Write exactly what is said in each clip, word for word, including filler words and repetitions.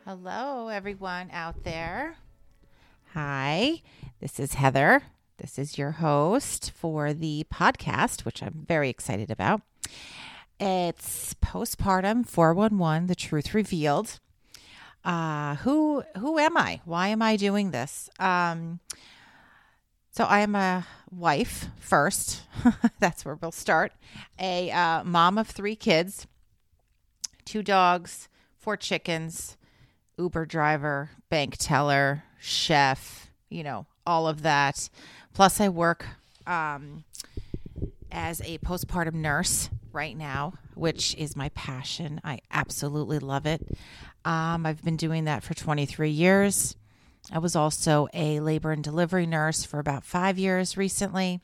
Hello, everyone out there. Hi, this is Heather. This is your host for the podcast, which I'm very excited about. It's Postpartum four one one, The Truth Revealed. Uh, who who am I? Why am I doing this? Um, so I am a wife first. That's where we'll start. A uh, mom of three kids, two dogs, four chickens, Uber driver, bank teller, chef, you know, all of that. Plus I work um, as a postpartum nurse right now, which is my passion. I absolutely love it. Um, I've been doing that for twenty-three years. I was also a labor and delivery nurse for about five years recently.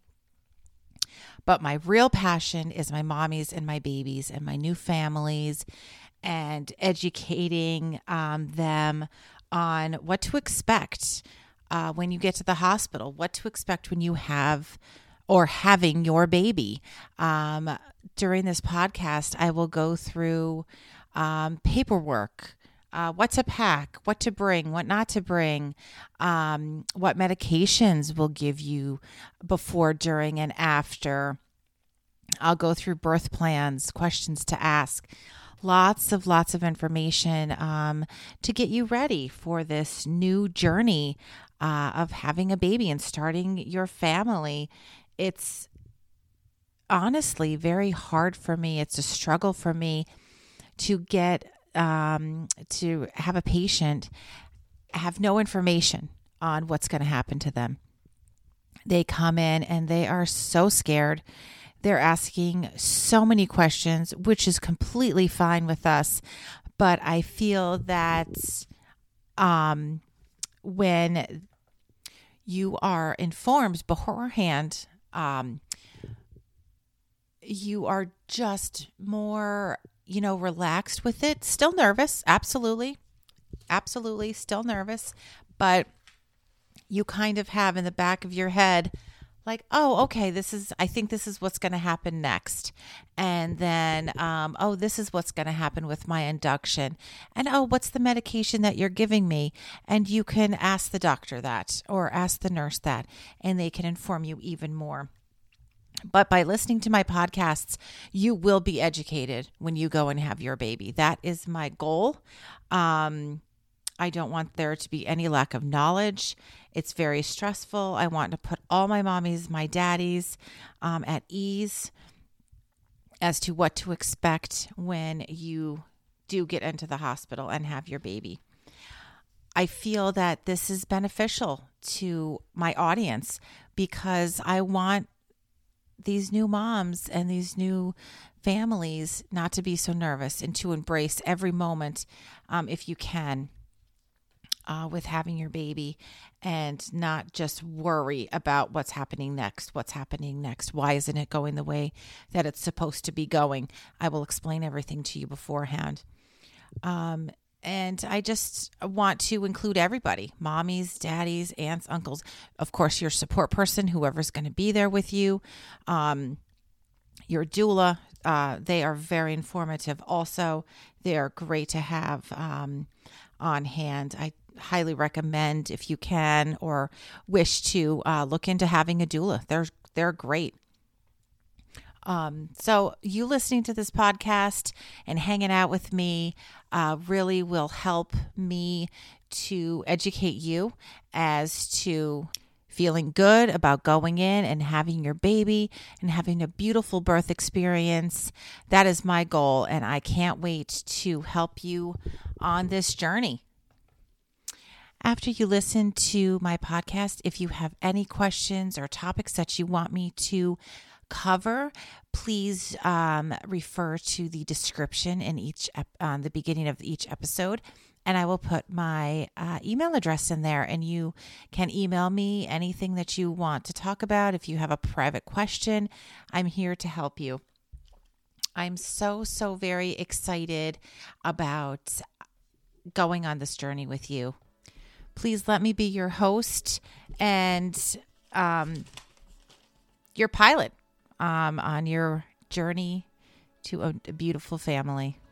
But my real passion is my mommies and my babies and my new families, and educating um, them on what to expect uh, when you get to the hospital, what to expect when you have or having your baby. Um, during this podcast, I will go through um, paperwork, uh, what to pack, what to bring, what not to bring, um, what medications will give you before, during, and after. I'll go through birth plans, questions to ask. Lots of, lots of information um, to get you ready for this new journey uh, of having a baby and starting your family. It's honestly very hard for me. It's a struggle for me to get, um, to have a patient have no information on what's going to happen to them. They come in and they are so scared. They're asking so many questions, which is completely fine with us. But I feel that um, when you are informed beforehand, um, you are just more, you know, relaxed with it. Still nervous. Absolutely. Absolutely. Still nervous. But you kind of have in the back of your head, like, oh, okay, this is, I think this is what's going to happen next. And then, um, oh, this is what's going to happen with my induction. And, oh, what's the medication that you're giving me? And you can ask the doctor that or ask the nurse that, and they can inform you even more. But by listening to my podcasts, you will be educated when you go and have your baby. That is my goal. Um, I don't want there to be any lack of knowledge. It's very stressful. I want to put all my mommies, my daddies um, at ease as to what to expect when you do get into the hospital and have your baby. I feel that this is beneficial to my audience because I want these new moms and these new families not to be so nervous and to embrace every moment um, if you can. Uh, with having your baby and not just worry about what's happening next, what's happening next. Why isn't it going the way that it's supposed to be going? I will explain everything to you beforehand. Um, and I just want to include everybody, mommies, daddies, aunts, uncles, of course, your support person, whoever's going to be there with you, um, your doula. Uh, they are very informative. Also, they are great to have um, on hand. I highly recommend, if you can or wish to, uh, look into having a doula. They're they're great. Um, so you listening to this podcast and hanging out with me uh, really will help me to educate you as to feeling good about going in and having your baby and having a beautiful birth experience. That is my goal, and I can't wait to help you on this journey. After you listen to my podcast, if you have any questions or topics that you want me to cover, please um, refer to the description in each ep- on the beginning of each episode, and I will put my uh, email address in there, and you can email me anything that you want to talk about. If you have a private question, I'm here to help you. I'm so, so very excited about going on this journey with you. Please let me be your host and um, your pilot um, on your journey to a, a beautiful family.